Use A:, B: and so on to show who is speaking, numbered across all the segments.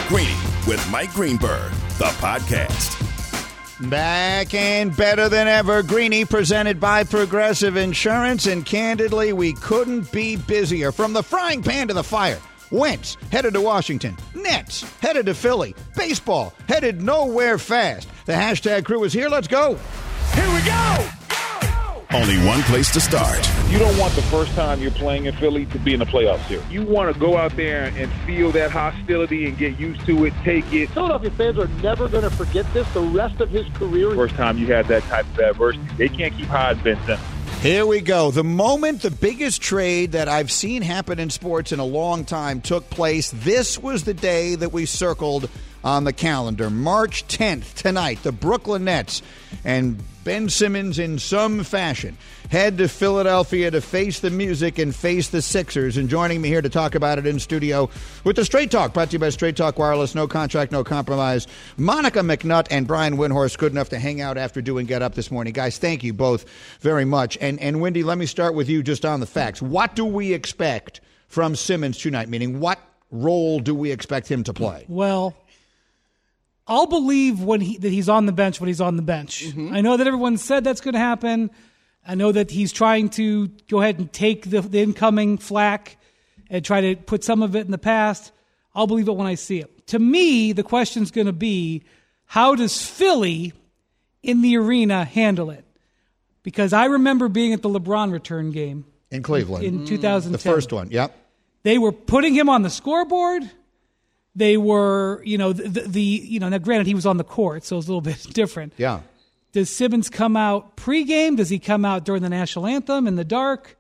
A: Greeny with Mike Greenberg, the podcast.
B: Back and better than ever. Greeny presented by Progressive Insurance. And candidly, we couldn't be busier. From the frying pan to the fire. Wentz headed to Washington. Nets headed to Philly. Baseball headed nowhere fast. The hashtag crew is here. Let's go.
A: Here we go. Only one place to start.
C: You don't want the first time you're playing in Philly to be in the playoffs here. You want to go out there and feel that hostility and get used to it, take it.
D: Philadelphia fans are never going to forget this the rest of his career.
C: First time you had that type of adversity, they can't keep hiding Ben Simmons.
B: Here we go. The moment the biggest trade that I've seen happen in sports in a long time took place, this was the day that we circled on the calendar. March 10th, tonight, the Brooklyn Nets and Ben Simmons, in some fashion, head to Philadelphia to face the music and face the Sixers. And joining me here to talk about it in studio with the Straight Talk, brought to you by Straight Talk Wireless, no contract, no compromise, Monica McNutt and Brian Windhorst, good enough to hang out after doing Get Up this morning. Guys, thank you both very much. And Wendy, let me start with you just on the facts. What do we expect from Simmons tonight? Meaning, what role do we expect him to play?
E: Well, I'll believe that he's on the bench when he's on the bench. Mm-hmm. I know that everyone said that's going to happen. I know that he's trying to go ahead and take the incoming flack and try to put some of it in the past. I'll believe it when I see it. To me, the question's going to be, how does Philly in the arena handle it? Because I remember being at the LeBron return game
B: in Cleveland
E: in 2010.
B: The first one, yep.
E: They were putting him on the scoreboard. They were, now granted he was on the court, so it was a little bit different.
B: Yeah.
E: Does Simmons come out pregame? Does he come out during the national anthem in the dark?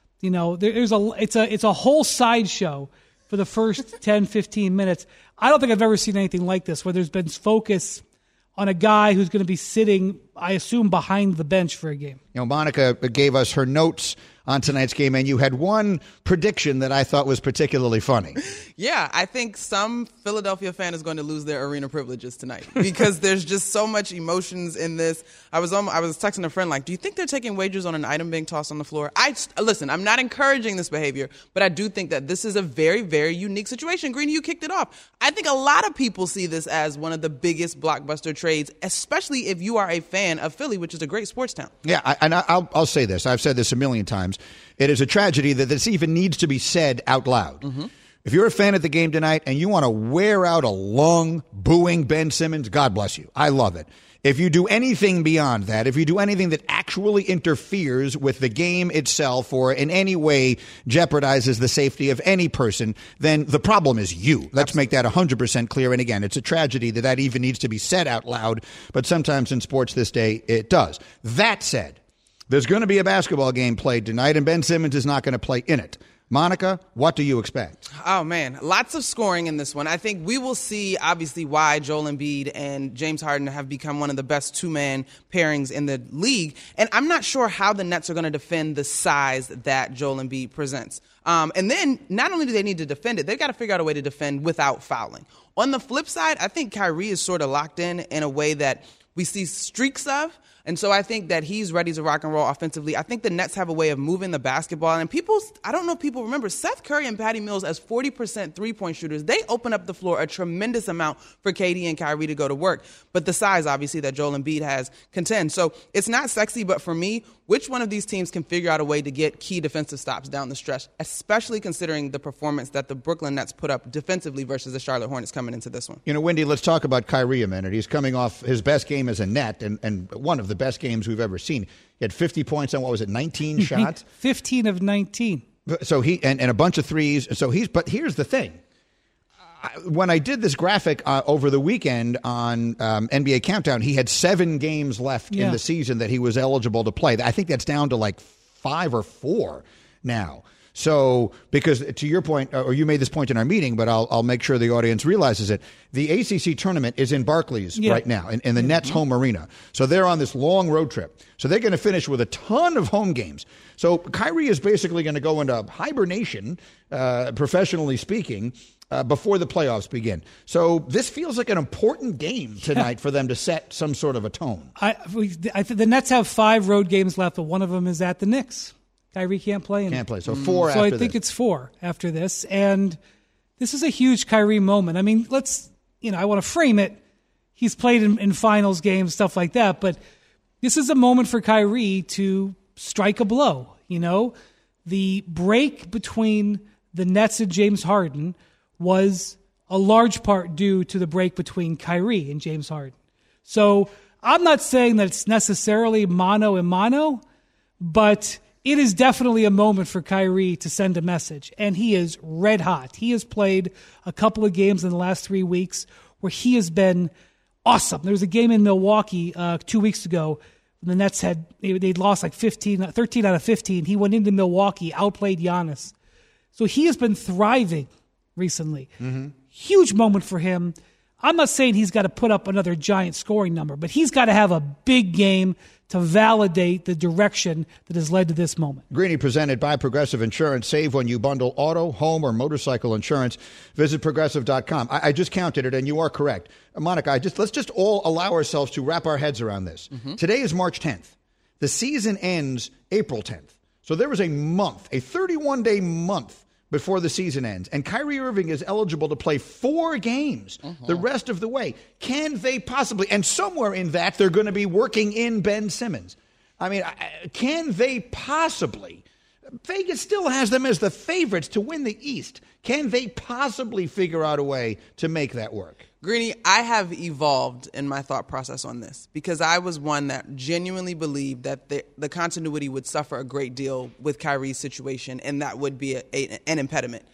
E: It's a whole sideshow for the first 10, 15 minutes. I don't think I've ever seen anything like this, where there's been focus on a guy who's going to be sitting, I assume, behind the bench for a game.
B: Monica gave us her notes on tonight's game, and you had one prediction that I thought was particularly funny.
F: Yeah, I think some Philadelphia fan is going to lose their arena privileges tonight because there's just so much emotions in this. I was texting a friend, do you think they're taking wagers on an item being tossed on the floor? Listen, I'm not encouraging this behavior, but I do think that this is a very, very unique situation. Greeny, you kicked it off. I think a lot of people see this as one of the biggest blockbuster trades, especially if you are a fan of Philly, which is a great sports town.
B: Yeah, I'll say this. I've said this a million times. It is a tragedy that this even needs to be said out loud. Mm-hmm. If you're a fan of the game tonight and you want to wear out a lung booing Ben Simmons, God bless you. I love it. If you do anything beyond that, if you do anything that actually interferes with the game itself or in any way jeopardizes the safety of any person, then the problem is you. Let's make that 100% clear. And again, it's a tragedy that even needs to be said out loud, but sometimes in sports this day it does. That said, there's going to be a basketball game played tonight, and Ben Simmons is not going to play in it. Monica, what do you expect?
F: Oh, man, lots of scoring in this one. I think we will see, obviously, why Joel Embiid and James Harden have become one of the best two-man pairings in the league. And I'm not sure how the Nets are going to defend the size that Joel Embiid presents. And then not only do they need to defend it, they've got to figure out a way to defend without fouling. On the flip side, I think Kyrie is sort of locked in a way that we see streaks of. And so I think that he's ready to rock and roll offensively. I think the Nets have a way of moving the basketball. And I don't know if people remember, Seth Curry and Patty Mills as 40% three-point shooters, they open up the floor a tremendous amount for KD and Kyrie to go to work. But the size, obviously, that Joel Embiid has contends. So it's not sexy, but for me, which one of these teams can figure out a way to get key defensive stops down the stretch, especially considering the performance that the Brooklyn Nets put up defensively versus the Charlotte Hornets coming into this one?
B: Wendy, let's talk about Kyrie a minute. He's coming off his best game as a Net and one of the best games we've ever seen. He had 50 points on, 19 shots?
E: 15 of 19.
B: So he and a bunch of threes. But here's the thing. When I did this graphic over the weekend on NBA Countdown, he had 7 games left in the season that he was eligible to play. I think that's down to 5 or 4 now. So, because to your point, or you made this point in our meeting, but I'll make sure the audience realizes it. The ACC tournament is in Barclays right now, in the Nets home arena. So they're on this long road trip. So they're going to finish with a ton of home games. So Kyrie is basically going to go into hibernation, professionally speaking, before the playoffs begin. So this feels like an important game tonight for them to set some sort of a tone.
E: I think the Nets have 5 road games left, but one of them is at the Knicks. Kyrie can't play.
B: Can't play. So 4 after this.
E: So I think it's 4 after this. And this is a huge Kyrie moment. I mean, let's I want to frame it. He's played in finals games, stuff like that. But this is a moment for Kyrie to strike a blow. The break between the Nets and James Harden was a large part due to the break between Kyrie and James Harden. So I'm not saying that it's necessarily mano a mano, but it is definitely a moment for Kyrie to send a message. And he is red hot. He has played a couple of games in the last 3 weeks where he has been awesome. There was a game in Milwaukee 2 weeks ago. The Nets they'd lost like 13 out of 15. He went into Milwaukee, outplayed Giannis. So he has been thriving recently. Mm-hmm. Huge moment for him. I'm not saying he's got to put up another giant scoring number, but he's got to have a big game to validate the direction that has led to this moment.
B: Greeny presented by Progressive Insurance. Save when you bundle auto, home, or motorcycle insurance. Visit Progressive.com. I just counted it, and you are correct. Monica, let's just all allow ourselves to wrap our heads around this. Mm-hmm. Today is March 10th. The season ends April 10th. So there is a month, a 31-day month before the season ends. And Kyrie Irving is eligible to play 4 games the rest of the way. Can they possibly, and somewhere in that, they're going to be working in Ben Simmons. I mean, can they possibly, Vegas still has them as the favorites to win the East. Can they possibly figure out a way to make that work?
F: Greeny, I have evolved in my thought process on this because I was one that genuinely believed that the continuity would suffer a great deal with Kyrie's situation, and that would be an impediment.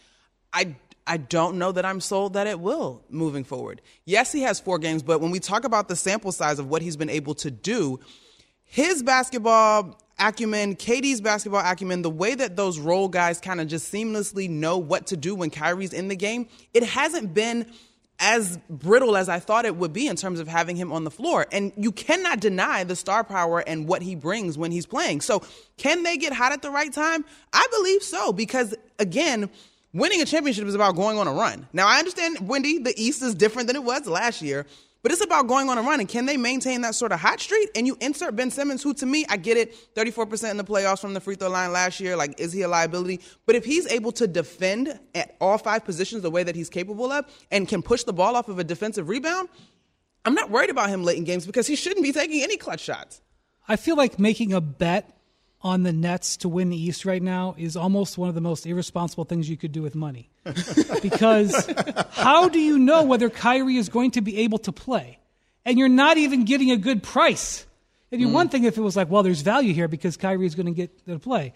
F: I don't know that I'm sold that it will moving forward. Yes, he has 4 games, but when we talk about the sample size of what he's been able to do, his basketball acumen, KD's basketball acumen, the way that those role guys kind of just seamlessly know what to do when Kyrie's in the game, it hasn't been as brittle as I thought it would be in terms of having him on the floor. And you cannot deny the star power and what he brings when he's playing. So can they get hot at the right time? I believe so, because, again, winning a championship is about going on a run. Now, I understand, Wendy, the East is different than it was last year, but it's about going on a run. And can they maintain that sort of hot streak? And you insert Ben Simmons, who, to me, I get it, 34% in the playoffs from the free throw line last year. Like, is he a liability? But if he's able to defend at all 5 positions the way that he's capable of and can push the ball off of a defensive rebound, I'm not worried about him late in games because he shouldn't be taking any clutch shots.
E: I feel like making a bet on the Nets to win the East right now is almost one of the most irresponsible things you could do with money. Because how do you know whether Kyrie is going to be able to play? And you're not even getting a good price. It'd be one thing if it was like, well, there's value here because Kyrie is going to get to play.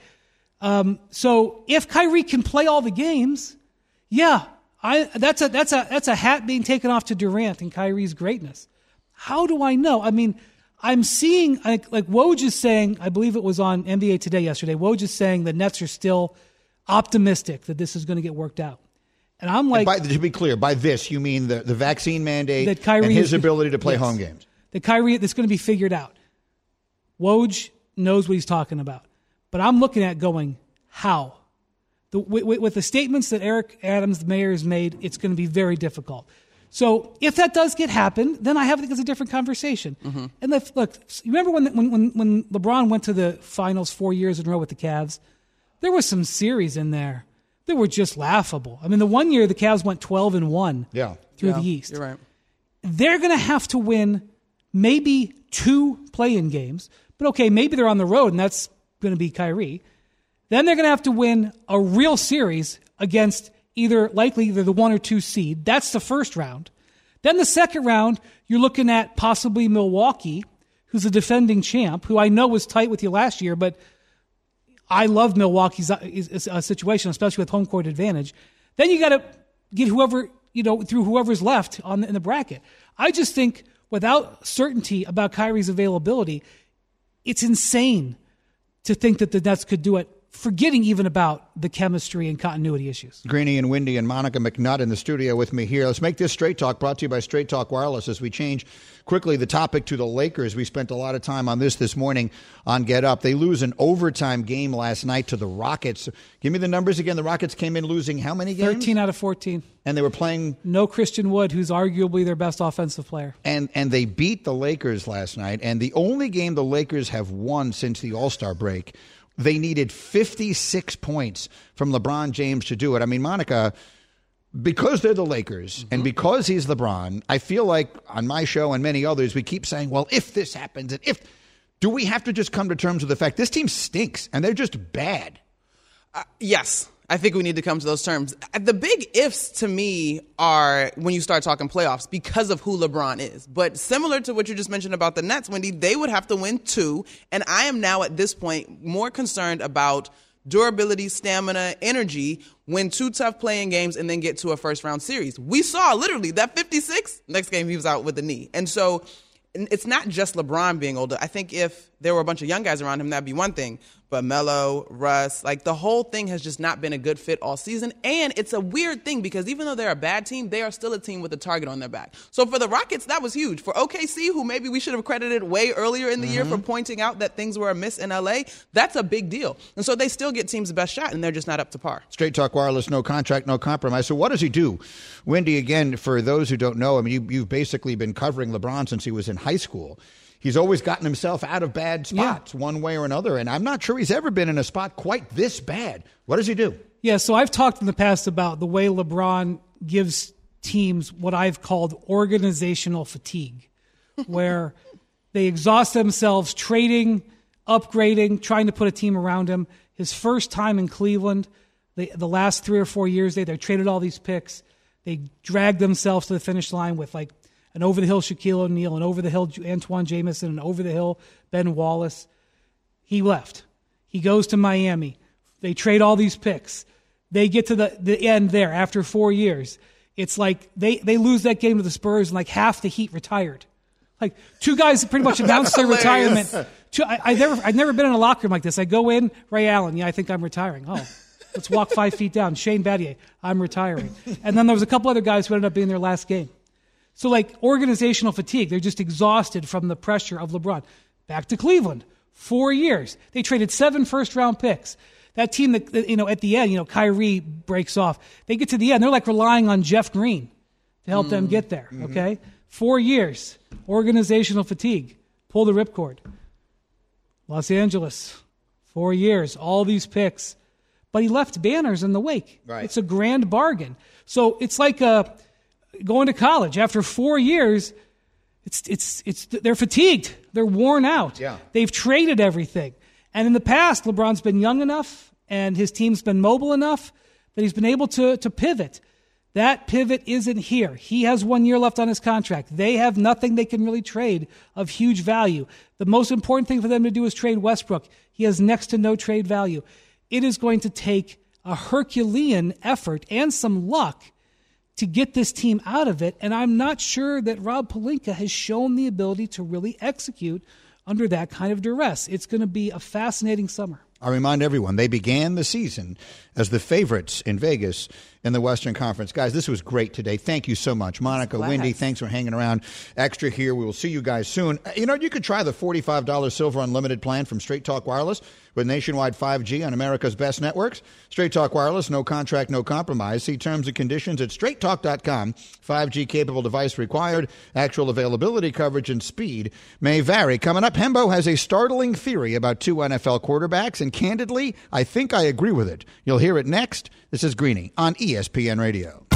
E: So if Kyrie can play all the games, that's a hat being taken off to Durant and Kyrie's greatness. How do I know? I mean, I'm seeing, like Woj is saying, I believe it was on NBA Today yesterday, Woj is saying the Nets are still optimistic that this is going to get worked out. And I'm like...
B: to be clear, by this, you mean the vaccine mandate
E: that Kyrie
B: and his ability to play home games.
E: That Kyrie, that's going to be figured out. Woj knows what he's talking about. But I'm looking at going, how? With the statements that Eric Adams, the mayor, has made, it's going to be very difficult. So if that does happen, then I think it's a different conversation. Mm-hmm. And look, you remember when LeBron went to the finals 4 years in a row with the Cavs? There was some series in there that were just laughable. I mean, the one year the Cavs went 12-1 through the East.
F: You're right.
E: They're going to have to win maybe 2 play-in games. But okay, maybe they're on the road, and that's going to be Kyrie. Then they're going to have to win a real series against either the 1 or 2 seed. That's the first round. Then the second round, you're looking at possibly Milwaukee, who's a defending champ, who I know was tight with you last year, but I love Milwaukee's situation, especially with home court advantage. Then you got to get whoever, through whoever's left in the bracket. I just think without certainty about Kyrie's availability, it's insane to think that the Nets could do it, forgetting even about the chemistry and continuity issues.
B: Greeny and Windy and Monica McNutt in the studio with me here. Let's make this Straight Talk, brought to you by Straight Talk Wireless, as we change quickly the topic to the Lakers. We spent a lot of time on this morning on Get Up. They lose an overtime game last night to the Rockets. Give me the numbers again. The Rockets came in losing how many games?
E: 13 out of 14.
B: And they were playing...
E: No Christian Wood, who's arguably their best offensive player.
B: And they beat the Lakers last night. And the only game the Lakers have won since the All-Star break, they needed 56 points from LeBron James to do it. I mean, Monica, because they're the Lakers and because he's LeBron, I feel like on my show and many others, we keep saying, well, if this happens and if, do we have to just come to terms with the fact this team stinks and they're just bad?
F: Yes. I think we need to come to those terms. The big ifs to me are when you start talking playoffs because of who LeBron is. But similar to what you just mentioned about the Nets, Wendy, they would have to win 2. And I am now at this point more concerned about durability, stamina, energy, win 2 tough playing games, and then get to a first-round series. We saw literally that 56, next game he was out with a knee. And so it's not just LeBron being older. I think if there were a bunch of young guys around him, that'd be one thing. But Melo, Russ, like the whole thing has just not been a good fit all season. And it's a weird thing because even though they're a bad team, they are still a team with a target on their back. So for the Rockets, that was huge. For OKC, who maybe we should have credited way earlier in the year for pointing out that things were amiss in LA, that's a big deal. And so they still get teams the best shot, and they're just not up to par.
B: Straight Talk Wireless, no contract, no compromise. So what does he do? Wendy, again, for those who don't know, I mean, you've basically been covering LeBron since he was in high school. He's always gotten himself out of bad spots one way or another, and I'm not sure he's ever been in a spot quite this bad. What does he do? Yeah,
E: so I've talked in the past about the way LeBron gives teams what I've called organizational fatigue, where they exhaust themselves trading, upgrading, trying to put a team around him. His first time in Cleveland, the last 3 or 4 years, they traded all these picks. They dragged themselves to the finish line with like an over-the-hill Shaquille O'Neal, an over-the-hill Antoine Jamison, an over-the-hill Ben Wallace. He left. He goes to Miami. They trade all these picks. They get to the end there after 4 years. It's like they lose that game to the Spurs and like half the Heat retired. Like 2 guys pretty much announced their retirement. I've never been in a locker room like this. I go in, Ray Allen, I think I'm retiring. Oh, let's walk 5 feet down. Shane Battier, I'm retiring. And then there was a couple other guys who ended up being their last game. So like organizational fatigue, they're just exhausted from the pressure of LeBron. Back to Cleveland, 4 years. They traded 7 first-round picks. That team that, at the end, Kyrie breaks off. They get to the end. They're like relying on Jeff Green to help them get there, okay? 4 years, organizational fatigue. Pull the ripcord. Los Angeles, 4 years, all these picks. But he left banners in the wake. Right. It's a grand bargain. So it's like going to college after 4 years. They're fatigued. They're worn out. Yeah. They've traded everything. And in the past, LeBron's been young enough and his team's been mobile enough that he's been able to pivot. That pivot isn't here. He has 1 year left on his contract. They have nothing they can really trade of huge value. The most important thing for them to do is trade Westbrook. He has next to no trade value. It is going to take a Herculean effort and some luck to get this team out of it, and I'm not sure that Rob Pelinka has shown the ability to really execute under that kind of duress. It's going to be a fascinating summer. I remind everyone, they began the season as the favorites in Vegas in the Western Conference. Guys, this was great today. Thank you so much. Monica, Wendy, thanks for hanging around extra here. We will see you guys soon. You could try the $45 Silver Unlimited plan from Straight Talk Wireless with nationwide 5G on America's best networks. Straight Talk Wireless, no contract, no compromise. See terms and conditions at straighttalk.com. 5G capable device required. Actual availability, coverage, and speed may vary. Coming up, Hembo has a startling theory about 2 NFL quarterbacks, and candidly, I think I agree with it. You'll hear it next. This is Greeny on ESPN Radio.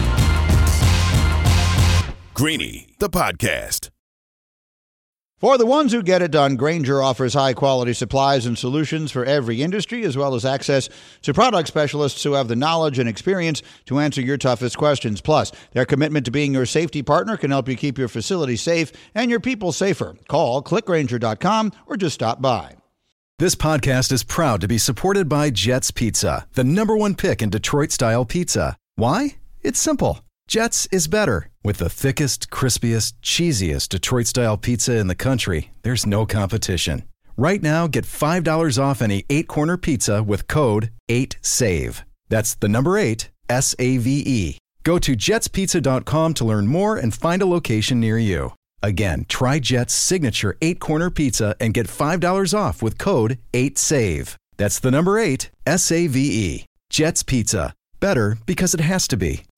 A: Greeny, the podcast.
B: For the ones who get it done, Grainger offers high-quality supplies and solutions for every industry, as well as access to product specialists who have the knowledge and experience to answer your toughest questions. Plus, their commitment to being your safety partner can help you keep your facility safe and your people safer. Call clickgrainger.com or just stop by.
G: This podcast is proud to be supported by Jets Pizza, the #1 pick in Detroit-style pizza. Why? It's simple. Jets is better. With the thickest, crispiest, cheesiest Detroit-style pizza in the country, there's no competition. Right now, get $5 off any 8-corner pizza with code 8SAVE. That's the number 8, S-A-V-E. Go to jetspizza.com to learn more and find a location near you. Again, try Jet's signature 8-corner pizza and get $5 off with code 8SAVE. That's the number 8, S-A-V-E. Jet's Pizza. Better because it has to be.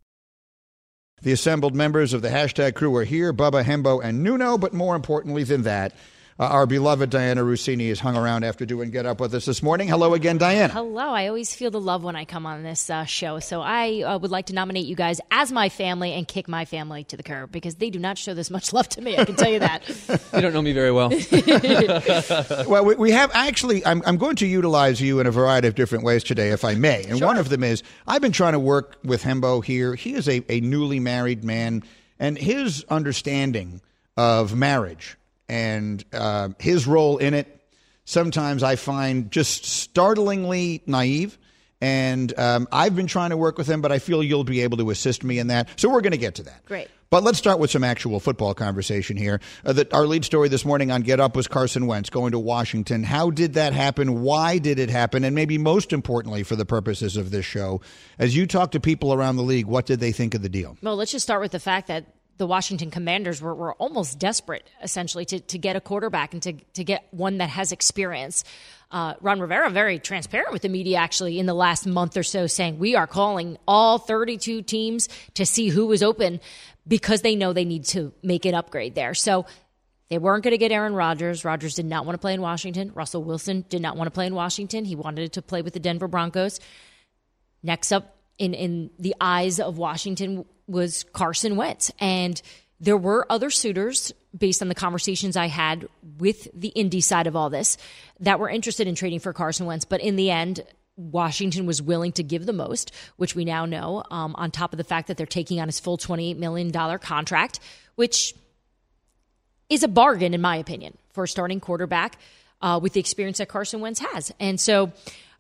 B: The assembled members of the hashtag crew are here, Bubba, Hembo, and Nuno, but more importantly than that, Our beloved Diana Rossini has hung around after doing Get Up with us this morning. Hello again, Diana.
H: Hello. I always feel the love when I come on this show. So I would like to nominate you guys as my family and kick my family to the curb because they do not show this much love to me. I can tell you that.
I: You don't know me very well.
B: Well, we have actually, I'm going to utilize you in a variety of different ways today, if I may. And one of them is I've been trying to work with Hembo here. He is a newly married man, and his understanding of marriage and his role in it, sometimes I find just startlingly naive. And I've been trying to work with him, but I feel you'll be able to assist me in that. So we're going to get to that.
H: Great.
B: But let's start with some actual football conversation here. Our lead story this morning on Get Up was Carson Wentz going to Washington. How did that happen? Why did it happen? And maybe most importantly for the purposes of this show, as you talk to people around the league, what did they think of the deal?
H: Well, let's just start with the fact that the Washington Commanders were almost desperate, essentially, to get a quarterback and to get one that has experience. Ron Rivera, very transparent with the media, actually, in the last month or so, saying we are calling all 32 teams to see who was open because they know they need to make an upgrade there. So they weren't going to get Aaron Rodgers. Rodgers did not want to play in Washington. Russell Wilson did not want to play in Washington. He wanted to play with the Denver Broncos. Next up in the eyes of Washington was Carson Wentz. And there were other suitors, based on the conversations I had with the Indy side of all this, that were interested in trading for Carson Wentz. But in the end, Washington was willing to give the most, which we now know, on top of the fact that they're taking on his full $28 million contract, which is a bargain, in my opinion, for a starting quarterback with the experience that Carson Wentz has. And so,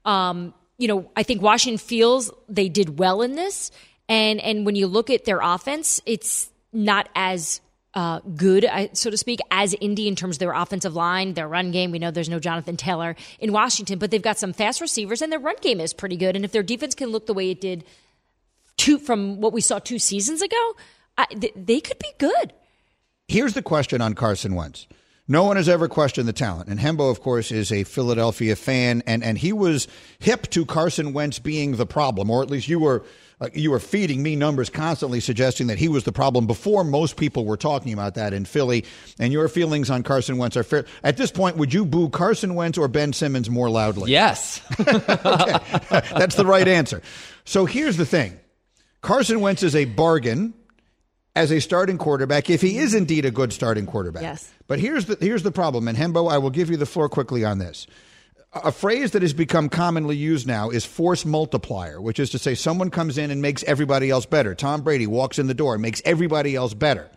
H: I think Washington feels they did well in this. And when you look at their offense, it's not as good, so to speak, as Indy in terms of their offensive line, their run game. We know there's no Jonathan Taylor in Washington, but they've got some fast receivers, and their run game is pretty good. And if their defense can look the way it did from what we saw 2 seasons ago, they could be good.
B: Here's the question on Carson Wentz. No one has ever questioned the talent. And Hembo, of course, is a Philadelphia fan, and he was hip to Carson Wentz being the problem, or at least you were feeding me numbers constantly suggesting that he was the problem before most people were talking about that in Philly. And your feelings on Carson Wentz are fair. At this point, would you boo Carson Wentz or Ben Simmons more loudly?
I: Yes.
B: Okay. That's the right answer. So here's the thing. Carson Wentz is a bargain as a starting quarterback, if he is indeed a good starting quarterback.
H: Yes.
B: But here's the problem. And Hembo, I will give you the floor quickly on this. A phrase that has become commonly used now is force multiplier, which is to say someone comes in and makes everybody else better. Tom Brady walks in the door and makes everybody else better.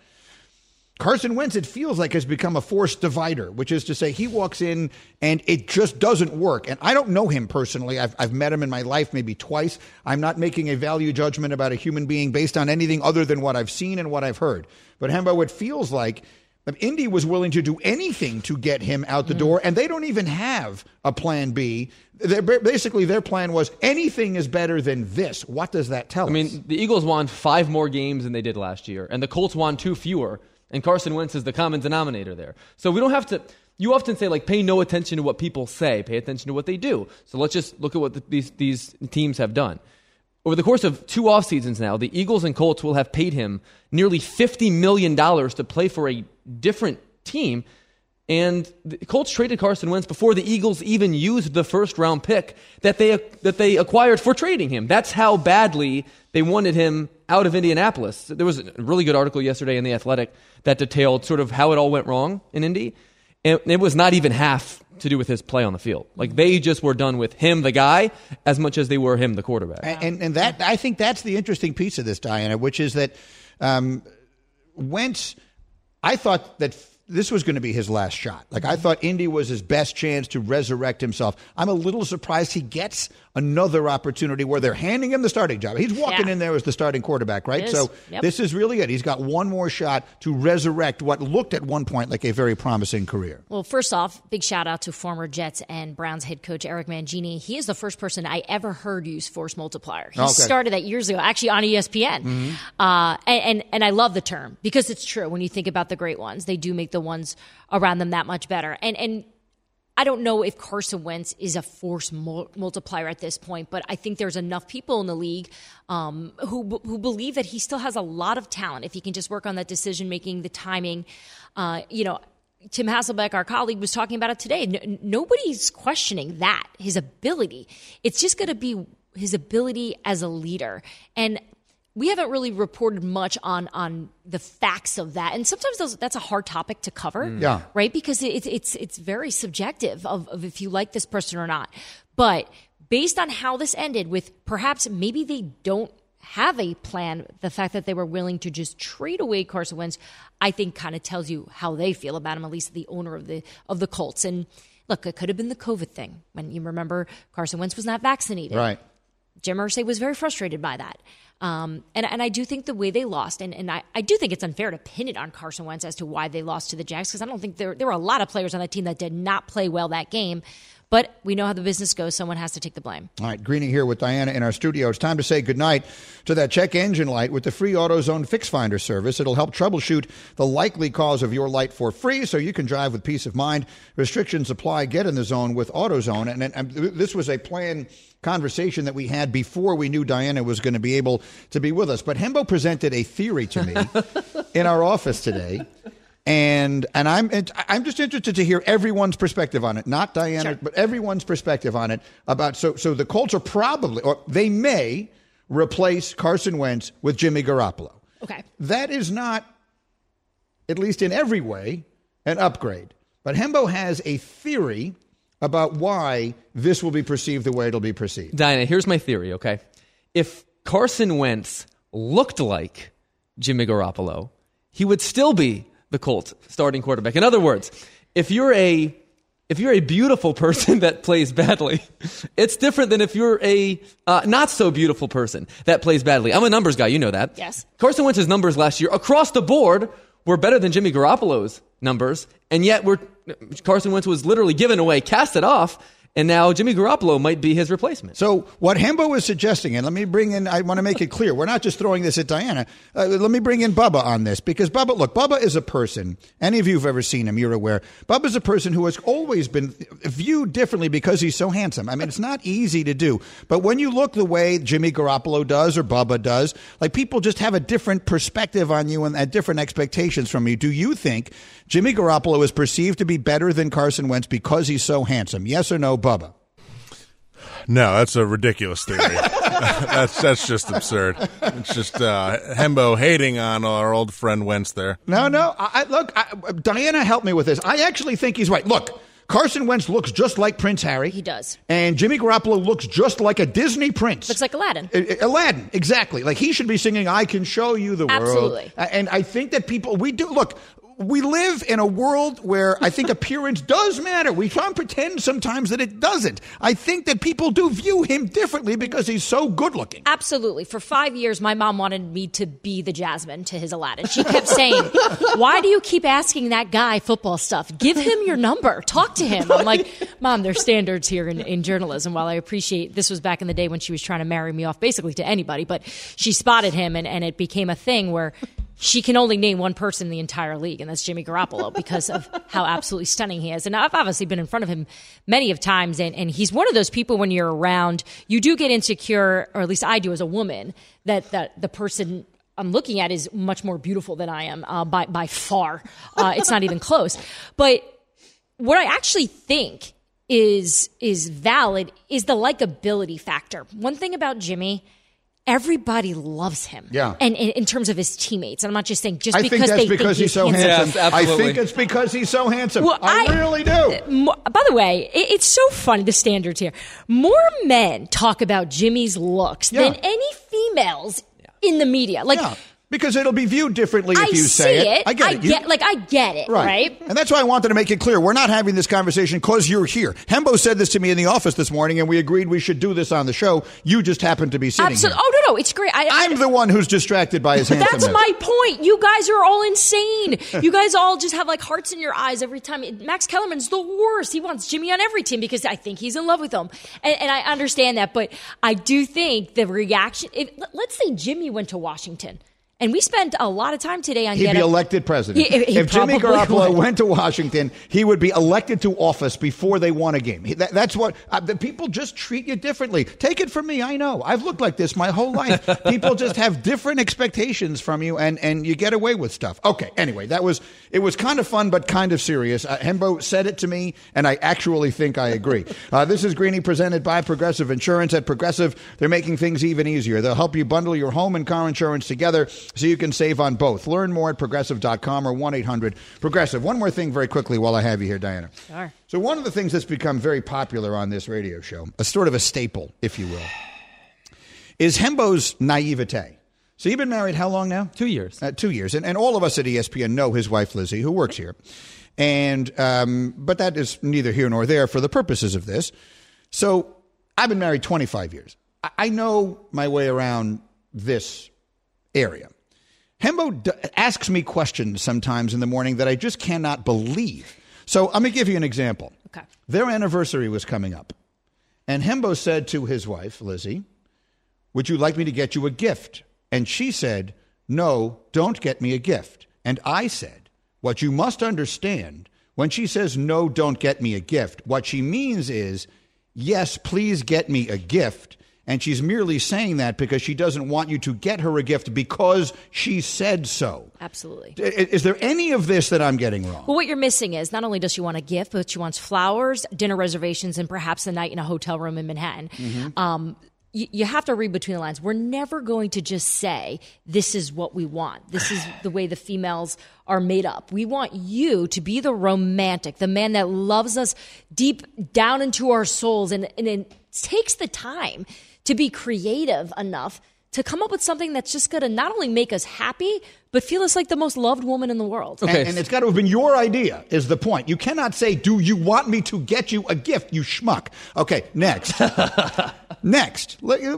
B: Carson Wentz, it feels like, has become a force divider, which is to say he walks in and it just doesn't work. And I don't know him personally. I've met him in my life maybe twice. I'm not making a value judgment about a human being based on anything other than what I've seen and what I've heard. But Hembo, it feels like Indy was willing to do anything to get him out the door, and they don't even have a plan B. Basically, their plan was anything is better than this. What does that tell us?
I: I mean, the Eagles won 5 more games than they did last year, and the Colts won 2 fewer, and Carson Wentz is the common denominator there. So we don't have to – you often say, pay no attention to what people say, pay attention to what they do. So let's just look at what these teams have done. Over the course of 2 off seasons now, the Eagles and Colts will have paid him nearly $50 million to play for a different team. And the Colts traded Carson Wentz before the Eagles even used the first-round pick that they acquired for trading him. That's how badly they wanted him out of Indianapolis. There was a really good article yesterday in The Athletic that detailed sort of how it all went wrong in Indy. And it was not even half to do with his play on the field. They just were done with him, the guy, as much as they were him, the quarterback.
B: And that, I think that's the interesting piece of this, Diana, which is that Wentz, I thought that this was going to be his last shot. I thought Indy was his best chance to resurrect himself. I'm a little surprised he gets another opportunity where they're handing him the starting job. He's walking in there as the starting quarterback, right? So This is really it. He's got one more shot to resurrect what looked at one point like a very promising career.
H: Well, first off, big shout out to former Jets and Browns head coach Eric Mangini. He is the first person I ever heard use force multiplier. He started that years ago, actually on ESPN. Mm-hmm. And I love the term because it's true. When you think about the great ones, they do make the ones around them that much better. And I don't know if Carson Wentz is a force multiplier at this point, but I think there's enough people in the league who believe that he still has a lot of talent if he can just work on that decision making, the timing. Tim Hasselbeck, our colleague, was talking about it today. Nobody's questioning that, his ability. It's just going to be his ability as a leader. And we haven't really reported much on the facts of that. And sometimes that's a hard topic to cover, right? Because it's very subjective of if you like this person or not. But based on how this ended with perhaps maybe they don't have a plan, the fact that they were willing to just trade away Carson Wentz, I think kind of tells you how they feel about him, at least the owner of the Colts. And look, it could have been the COVID thing. When you remember Carson Wentz was not vaccinated.
B: Right.
H: Jim Irsay was very frustrated by that. And I do think the way they lost, and I do think it's unfair to pin it on Carson Wentz as to why they lost to the Jags, because I don't think there were a lot of players on that team that did not play well that game. But we know how the business goes. Someone has to take the blame.
B: All right, Greeny here with Diana in our studio. It's time to say goodnight to that check engine light with the free AutoZone Fix Finder service. It'll help troubleshoot the likely cause of your light for free so you can drive with peace of mind. Restrictions apply. Get in the zone with AutoZone. And this was a planned conversation that we had before we knew Diana was going to be able to be with us. But Hembo presented a theory to me in our office today. And I'm just interested to hear everyone's perspective on it, not Diana,
H: sure,
B: but everyone's perspective on it about so the Colts are probably, or they may replace Carson Wentz with Jimmy Garoppolo.
H: Okay.
B: That is not, at least in every way, an upgrade. But Hembo has a theory about why this will be perceived the way it'll be perceived.
I: Diana, here's my theory, okay? If Carson Wentz looked like Jimmy Garoppolo, he would still be the Colts starting quarterback. In other words, if you're a beautiful person that plays badly, it's different than if you're a not so beautiful person that plays badly. I'm a numbers guy, you know that.
H: Yes.
I: Carson Wentz's numbers last year across the board were better than Jimmy Garoppolo's numbers, and yet Carson Wentz was literally given away, casted off, and now Jimmy Garoppolo might be his replacement.
B: So what Hembo is suggesting, and let me bring in, I want to make it clear, we're not just throwing this at Diana. Let me bring in Bubba on this, because Bubba is a person, any of you who've ever seen him, you're aware, Bubba's a person who has always been viewed differently because he's so handsome. I mean, it's not easy to do. But when you look the way Jimmy Garoppolo does or Bubba does, like people just have a different perspective on you and different expectations from you. Do you think Jimmy Garoppolo is perceived to be better than Carson Wentz because he's so handsome? Yes or no, Bubba?
J: No, that's a ridiculous theory. That's just absurd. It's just Hembo hating on our old friend Wentz there.
B: No. Look, Diana, help me with this. I actually think he's right. Look, Carson Wentz looks just like Prince Harry.
H: He does.
B: And Jimmy Garoppolo looks just like a Disney prince.
H: Looks like Aladdin.
B: Aladdin, exactly. Like he should be singing, "I Can Show You the World."
H: Absolutely.
B: And I think that we live in a world where I think appearance does matter. We try and pretend sometimes that it doesn't. I think that people do view him differently because he's so good looking.
H: Absolutely. For 5 years, my mom wanted me to be the Jasmine to his Aladdin. She kept saying, "Why do you keep asking that guy football stuff? Give him your number. Talk to him." I'm like, "Mom, there's standards here in journalism." While I appreciate this was back in the day when she was trying to marry me off basically to anybody, but she spotted him and it became a thing where she can only name one person in the entire league, and that's Jimmy Garoppolo, because of how absolutely stunning he is. And I've obviously been in front of him many of times, and he's one of those people when you're around, you do get insecure, or at least I do as a woman, that the person I'm looking at is much more beautiful than I am by far. It's not even close. But what I actually think is valid is the likability factor. One thing about Jimmy, everybody loves him.
B: Yeah.
H: And in terms of his teammates. And I'm not just saying just
B: I
H: because
B: think that's
H: they
B: because
H: think
B: he's so handsome.
I: Yes, absolutely.
B: I think it's because he's so handsome.
H: Well,
B: I really do.
H: By the way, it's so funny, the standards here. More men talk about Jimmy's looks than any females in the media. Like,
B: because it'll be viewed differently if you say it. I get it.
H: I get it, right?
B: And that's why I wanted to make it clear. We're not having this conversation because you're here. Hembo said this to me in the office this morning, and we agreed we should do this on the show. You just happen to be sitting here.
H: Oh, no, it's great.
B: I'm the one who's distracted by his handsomeness.
H: That's my point. You guys are all insane. You guys all just have like hearts in your eyes every time. Max Kellerman's the worst. He wants Jimmy on every team because I think he's in love with him. And I understand that, but I do think the reaction, let's say Jimmy went to Washington And we spent a lot of time today on
B: He'd be elected president. If Jimmy Garoppolo went to Washington, he would be elected to office before they won a game. That's what the people just treat you differently. Take it from me. I know. I've looked like this my whole life. People just have different expectations from you, and you get away with stuff. Okay. Anyway, it was kind of fun, but kind of serious. Hembo said it to me, and I actually think I agree. This is Greeny presented by Progressive Insurance. At Progressive, they're making things even easier. They'll help you bundle your home and car insurance together so you can save on both. Learn more at Progressive.com or 1-800-PROGRESSIVE. One more thing very quickly while I have you here, Diana.
H: Sure.
B: So one of the things that's become very popular on this radio show, a sort of a staple, if you will, is Hembo's naivete. So you've been married how long now?
I: 2 years.
B: 2 years. And all of us at ESPN know his wife, Lizzie, who works here. And but that is neither here nor there for the purposes of this. So I've been married 25 years. I know my way around this area. Hembo asks me questions sometimes in the morning that I just cannot believe. So I'm going to give you an example.
H: Okay.
B: Their anniversary was coming up. And Hembo said to his wife, Lizzie, would you like me to get you a gift? And she said, no, don't get me a gift. And I said, what you must understand, when she says, no, don't get me a gift, what she means is, yes, please get me a gift. And she's merely saying that because she doesn't want you to get her a gift because she said so.
H: Absolutely.
B: Is there any of this that I'm getting wrong?
H: Well, what you're missing is not only does she want a gift, but she wants flowers, dinner reservations, and perhaps a night in a hotel room in Manhattan. Mm-hmm. You have to read between the lines. We're never going to just say, this is what we want. This is the way the females are made up. We want you to be the romantic, the man that loves us deep down into our souls. And it takes the time to be creative enough to come up with something that's just going to not only make us happy, but feel us like the most loved woman in the world.
B: Okay. And it's got to have been your idea, is the point. You cannot say, do you want me to get you a gift, you schmuck? Okay, next. Next.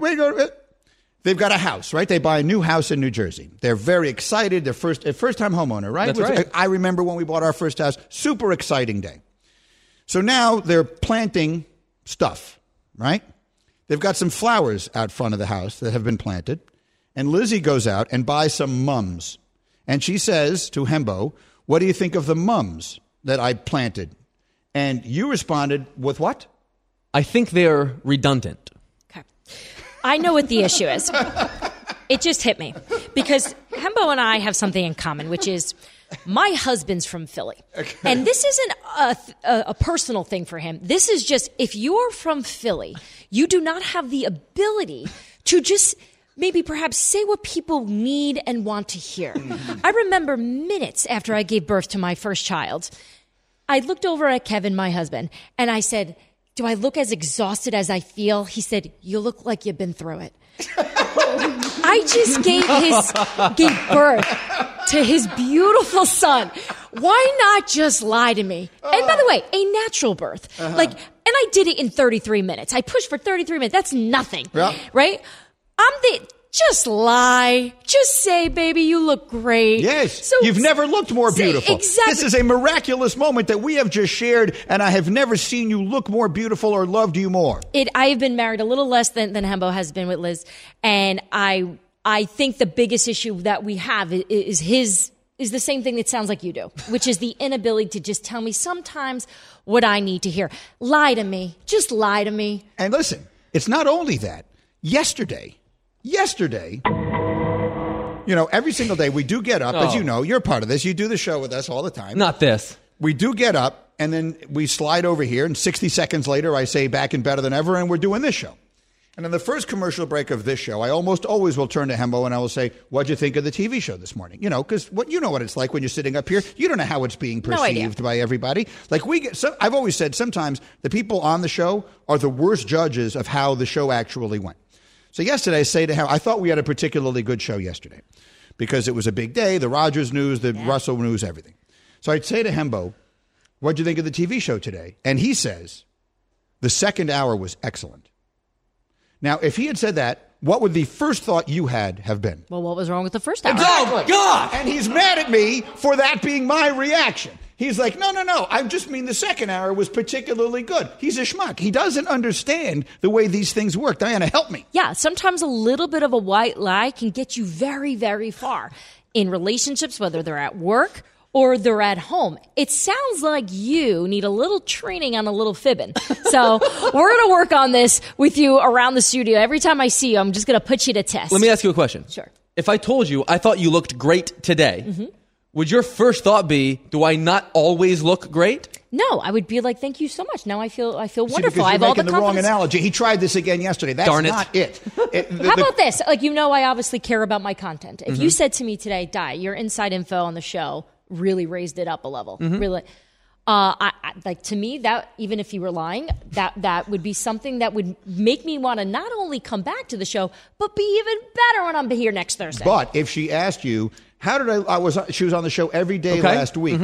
B: They've got a house, right? They buy a new house in New Jersey. They're very excited. They're first-time homeowner, right?
I: That's right.
B: I remember when we bought our first house. Super exciting day. So now they're planting stuff, right? They've got some flowers out front of the house that have been planted. And Lizzie goes out and buys some mums. And she says to Hembo, what do you think of the mums that I planted? And you responded with what?
I: I think they're redundant.
H: Okay. I know what the issue is. It just hit me. Because Hembo and I have something in common, which is my husband's from Philly. Okay. And this isn't a personal thing for him. This is just, if you're from Philly, you do not have the ability to just maybe perhaps say what people need and want to hear. I remember minutes after I gave birth to my first child, I looked over at Kevin, my husband, and I said, do I look as exhausted as I feel? He said, you look like you've been through it. I just gave birth to his beautiful son. Why not just lie to me? And by the way, a natural birth. And I did it in 33 minutes. I pushed for 33 minutes. That's nothing, right? Just lie. Just say, baby, you look great.
B: Yes. So you've never looked more beautiful.
H: Exactly.
B: This is a miraculous moment that we have just shared, and I have never seen you look more beautiful or loved you more.
H: I have been married a little less than Hembo has been with Liz, and I think the biggest issue that we have is the same thing that sounds like you do, which is the inability to just tell me sometimes what I need to hear. Lie to me. Just lie to me.
B: And listen, it's not only that. Yesterday, every single day we do get up, as you know, you're part of this. You do the show with us all the time.
I: Not this.
B: We do get up, and then we slide over here, and 60 seconds later, I say back and better than ever, and we're doing this show. And in the first commercial break of this show, I almost always will turn to Hembo and I will say, what'd you think of the TV show this morning? Because you know what it's like when you're sitting up here. You don't know how it's being perceived by everybody. I've always said sometimes the people on the show are the worst judges of how the show actually went. So yesterday, I say to him, I thought we had a particularly good show yesterday because it was a big day, the Rodgers news, the Russell news, everything. So I'd say to Hembo, what'd you think of the TV show today? And he says, the second hour was excellent. Now, if he had said that, what would the first thought you had have been?
H: Well, what was wrong with the first hour?
B: Exactly. Oh, God! And he's mad at me for that being my reaction. He's like, no. I just mean the second hour was particularly good. He's a schmuck. He doesn't understand the way these things work. Diana, help me.
H: Yeah, sometimes a little bit of a white lie can get you very, very far in relationships, whether they're at work or they're at home. It sounds like you need a little training on a little fibbing. So we're going to work on this with you around the studio. Every time I see you, I'm just going to put you to test.
I: Let me ask you a question.
H: Sure.
I: If I told you I thought you looked great today, would your first thought be, do I not always look great?
H: No, I would be like, thank you so much. Now I feel wonderful.
B: Because
H: I have
B: you're
H: all the
B: making the wrong
H: confidence.
B: analogy. He tried this again yesterday. That's
I: Darn it.
B: not it.
H: How about this? Like, I obviously care about my content. If you said to me today, Di, your inside info on the show really raised it up a level. Really. To me, that even if you were lying, that would be something that would make me want to not only come back to the show, but be even better when I'm here next Thursday.
B: But if she asked you, how did she was on the show every day last week,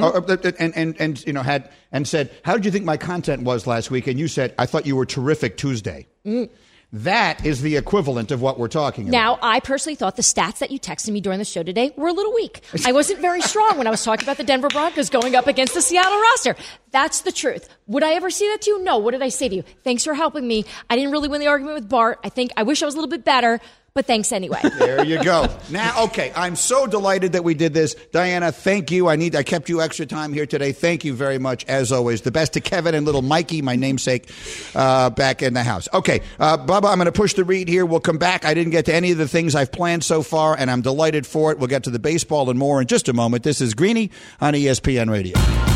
B: and said, how did you think my content was last week? And you said, I thought you were terrific Tuesday. That is the equivalent of what we're talking about.
H: Now, I personally thought the stats that you texted me during the show today were a little weak. I wasn't very strong when I was talking about the Denver Broncos going up against the Seattle roster. That's the truth. Would I ever see that to you? No. What did I say to you? Thanks for helping me. I didn't really win the argument with Bart. I wish I was a little bit better, but thanks anyway.
B: There you go. Now, okay, I'm so delighted that we did this. Diana, thank you. I kept you extra time here today. Thank you very much, as always. The best to Kevin and little Mikey, my namesake, back in the house. Okay, Bubba, I'm going to push the read here. We'll come back. I didn't get to any of the things I've planned so far, and I'm delighted for it. We'll get to the baseball and more in just a moment. This is Greeny on ESPN Radio.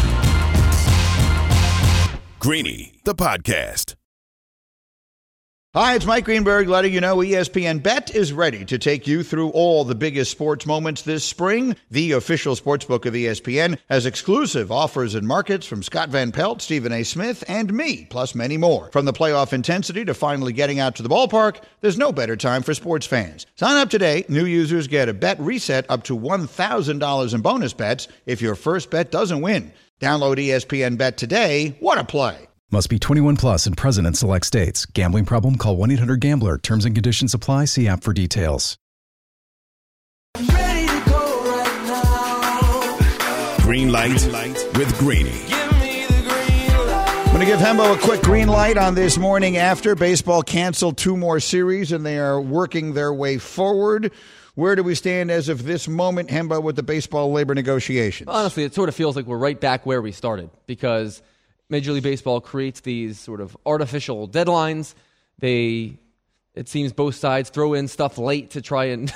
A: Greeny, the podcast.
B: Hi, it's Mike Greenberg letting you know ESPN Bet is ready to take you through all the biggest sports moments this spring. The official sportsbook of ESPN has exclusive offers and markets from Scott Van Pelt, Stephen A. Smith, and me, plus many more. From the playoff intensity to finally getting out to the ballpark, there's no better time for sports fans. Sign up today. New users get a bet reset up to $1,000 in bonus bets if your first bet doesn't win. Download ESPN Bet today. What a play.
G: Must be 21 plus and present in select states. Gambling problem? Call 1-800-GAMBLER. Terms and conditions apply. See app for details.
A: Ready to go right now. Green light with Greeny.
B: I'm going to give Hembo a quick green light on this morning after. Baseball canceled 2 more series, and they are working their way forward. Where do we stand as of this moment, Hembo, with the baseball labor negotiations?
I: Honestly, it sort of feels like we're right back where we started because Major League Baseball creates these sort of artificial deadlines. It seems both sides throw in stuff late to try and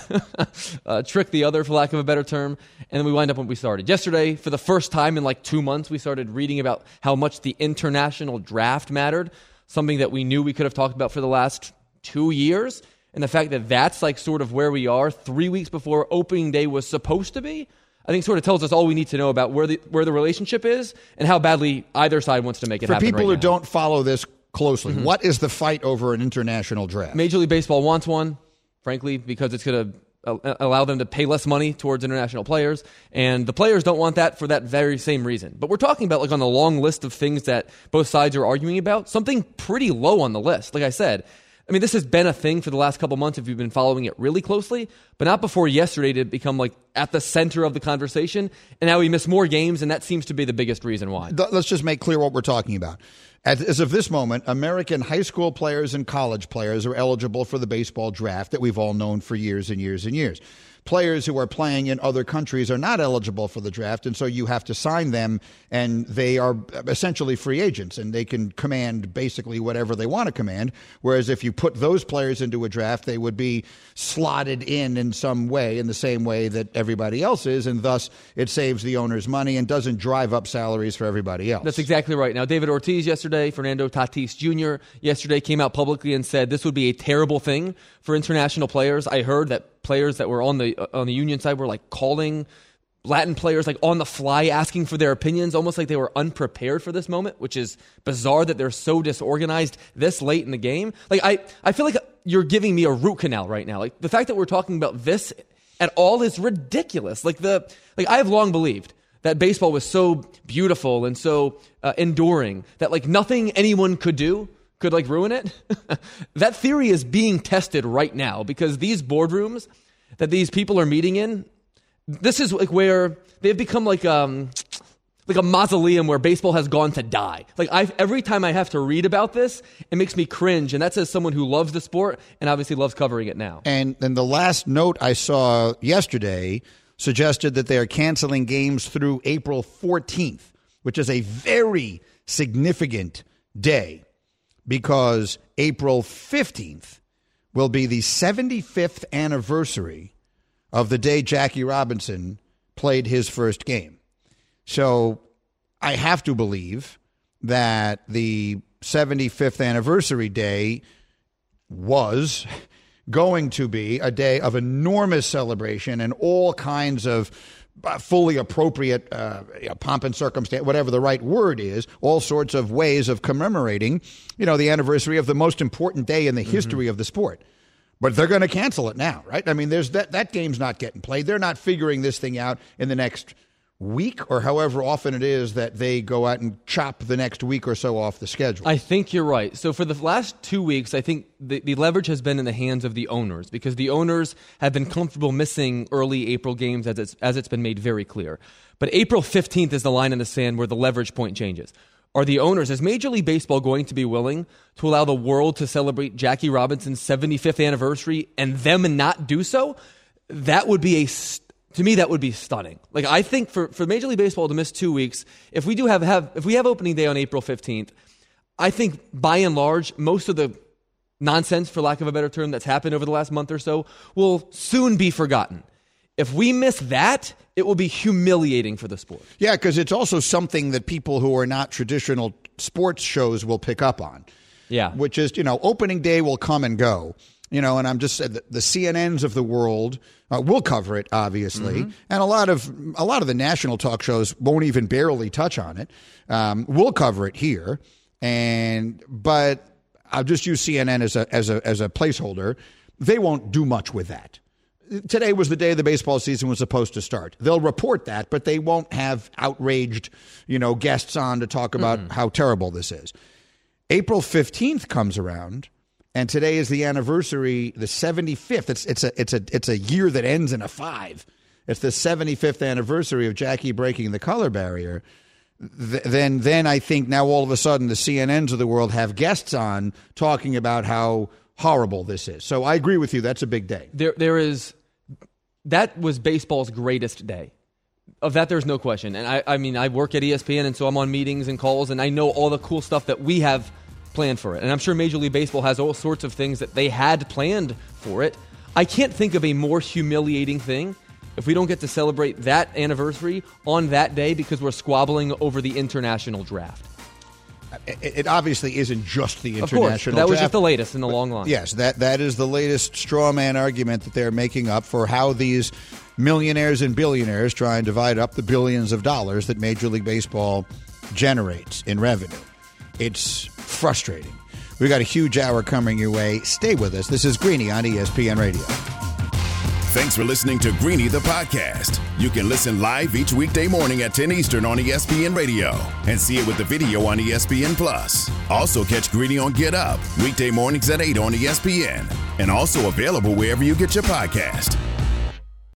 I: trick the other, for lack of a better term, and then we wind up when we started. Yesterday, for the first time in like 2 months, we started reading about how much the international draft mattered, something that we knew we could have talked about for the last 2 years, and the fact that that's like sort of where we are 3 weeks before opening day was supposed to be, I think sort of tells us all we need to know about where the relationship is and how badly either side wants to make it happen.
B: For people who
I: now.
B: don't follow this closely, what is the fight over an international draft?
I: Major League Baseball wants one, frankly, because it's going to allow them to pay less money towards international players, and the players don't want that for that very same reason. But we're talking about, like, on the long list of things that both sides are arguing about, something pretty low on the list. Like I said, I mean, this has been a thing for the last couple months if you've been following it really closely, but not before yesterday to become like at the center of the conversation. And now we miss more games, and that seems to be the biggest reason why.
B: Let's just make clear what we're talking about. As of this moment, American high school players and college players are eligible for the baseball draft that we've all known for years and years and years. Players who are playing in other countries are not eligible for the draft, and so you have to sign them, and they are essentially free agents, and they can command basically whatever they want to command, whereas if you put those players into a draft, they would be slotted in some way, in the same way that everybody else is, and thus it saves the owners money and doesn't drive up salaries for everybody else.
I: That's exactly right. Now, David Ortiz yesterday, Fernando Tatis Jr. yesterday came out publicly and said this would be a terrible thing for international players. I heard that players that were on the union side were like calling Latin players like on the fly asking for their opinions, almost like they were unprepared for this moment, which is bizarre that they're so disorganized this late in the game. Like I feel like you're giving me a root canal right now. Like the fact that we're talking about this at all is ridiculous. Like I have long believed that baseball was so beautiful and so enduring that like nothing anyone could do could like ruin it. That theory is being tested right now because these boardrooms that these people are meeting in, this is like where they've become like like a mausoleum where baseball has gone to die. Like every time I have to read about this, it makes me cringe, and that's as someone who loves the sport and obviously loves covering it now.
B: And then the last note I saw yesterday suggested that they are canceling games through April 14th, which is a very significant day because April 15th will be the 75th anniversary of the day Jackie Robinson played his first game. So I have to believe that the 75th anniversary day was going to be a day of enormous celebration and all kinds of fully appropriate pomp and circumstance, whatever the right word is, all sorts of ways of commemorating, the anniversary of the most important day in the history of the sport. But they're going to cancel it now, right? I mean, there's that game's not getting played. They're not figuring this thing out in the next week or however often it is that they go out and chop the next week or so off the schedule.
I: I think you're right. So for the last 2 weeks, I think the leverage has been in the hands of the owners because the owners have been comfortable missing early April games as it's been made very clear. But April 15th is the line in the sand where the leverage point changes. Are the owners, is Major League Baseball going to be willing to allow the world to celebrate Jackie Robinson's 75th anniversary and them not do so? That would be to me, that would be stunning. Like, I think for Major League Baseball to miss 2 weeks, if we have opening day on April 15th, I think by and large, most of the nonsense, for lack of a better term, that's happened over the last month or so will soon be forgotten. If we miss that, it will be humiliating for the sport.
B: Yeah, because it's also something that people who are not traditional sports shows will pick up on.
I: Yeah.
B: Which is, opening day will come and go. And I'm just saying the CNNs of the world will cover it, obviously, and a lot of the national talk shows won't even barely touch on it. We'll cover it here, but I'll just use CNN as a placeholder. They won't do much with that. Today was the day the baseball season was supposed to start. They'll report that, but they won't have outraged, guests on to talk about how terrible this is. April 15th comes around, and today is the anniversary, the 75th. It's a year that ends in a 5. It's the 75th anniversary of Jackie breaking the color barrier. Then I think now all of a sudden the CNNs of the world have guests on talking about how horrible this is. So I agree with you. That's a big day.
I: That was baseball's greatest day. Of that, there's no question. And I mean, I work at ESPN, and so I'm on meetings and calls, and I know all the cool stuff that we have planned for it. And I'm sure Major League Baseball has all sorts of things that they had planned for it. I can't think of a more humiliating thing if we don't get to celebrate that anniversary on that day because we're squabbling over the international draft.
B: It obviously isn't just the international
I: draft. That was just the latest in the long line.
B: Yes, that is the latest straw man argument that they're making up for how these millionaires and billionaires try and divide up the billions of dollars that Major League Baseball generates in revenue. It's frustrating. We got a huge hour coming your way. Stay with us. This is Greeny on ESPN Radio.
A: Thanks for listening to Greeny the podcast. You can listen live each weekday morning at 10 Eastern on ESPN Radio and see it with the video on ESPN Plus. Also catch Greeny on Get Up weekday mornings at 8 on ESPN and also available wherever you get your podcast.